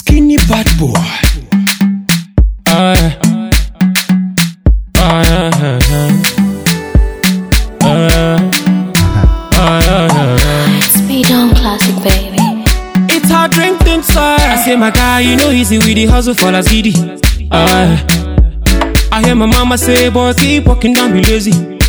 Skinny bad boy. Speed on classic, baby. It's hard drink inside. I say my guy, you know easy with the hustle for la city. I hear my mama say, boy, keep walking, don't be lazy.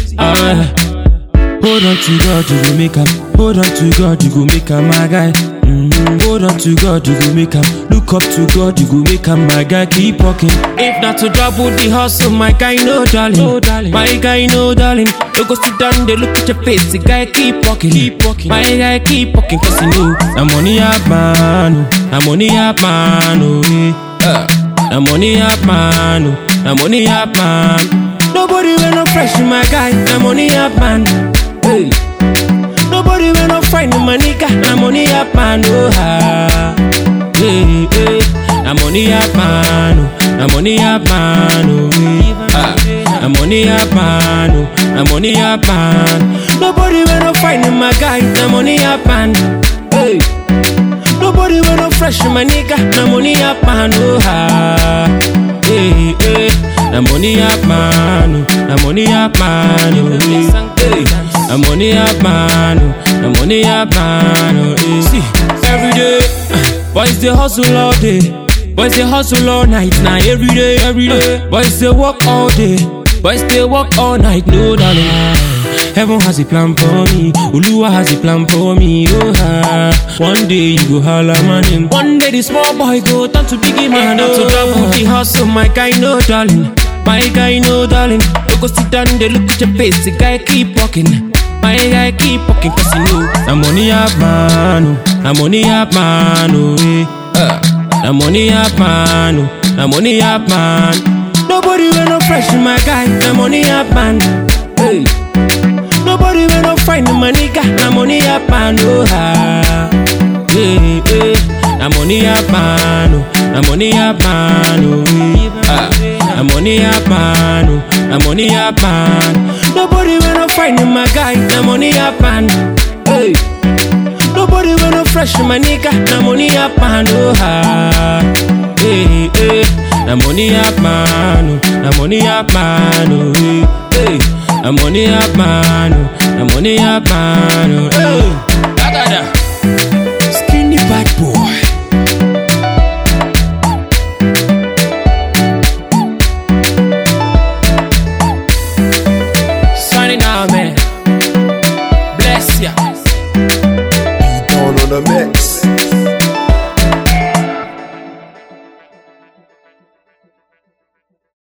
Hold on to God, you go make up. Hold on to God, you go make up, my guy. Hold on to God, you go make up. Look up to God, you go make up, my guy. Keep walking. If not to double the hustle, my guy, no darling. No, darling. My guy, no darling. Don't go sit down, they look at your face. The guy, keep walking. Keep walking. My guy, keep walking, cause you know I'm money up, man. I'm money up, man. I'm money up, man. I'm money up, man. Nobody will not fresh in my guy. I'm money up, man. Hey. Nobody will not find my nigga. I'm money up, man. Oh, hey, hey. I'm money up, man. I'm money up, man. Oh, I'm money up, man. I'm money up, man. Nobody will not find my guy. I'm money up, man. Hey. Nobody will not fresh in my nigga. I'm money up, man. Oh, hey, hey. I'm money up, man. I'm money up, man. Hey. I'm money up, man. I'm money up, man. See, every day, boys they hustle all day. Boys they hustle all night. Now every day, boys they work all day. Boys they work all night. No darling, heaven has a plan for me. Oluwa has a plan for me. Oh, one day you go holla my name. One day the small boy go turn to biggie man. To double the hustle, my guy, no darling. My guy, no darling. Don't go sit down, they look at your face. The guy keep walking. My guy keep walking, cause you know I'm money up, man. I'm money up, man. I'm money up, man. I'm money up, man. Nobody will not fresh in my guy. I'm money up, man. Hey. Nobody will not find my nigga. I'm money up, man. Oh, hey, hey. I'm money up, man. I'm money up, man. I'm money up, man. I'm money up, man. Nobody will not find my guy. I'm money up, man. Hey. Nobody will not fresh my nigga. I'm money up, man. Oh, hey, hey. I'm money up, man. I'm money up, man. Hey. I'm money up, man. I'm money up, man. Hey. Skinny bad boy. Man. Bless ya. Beat on the mix.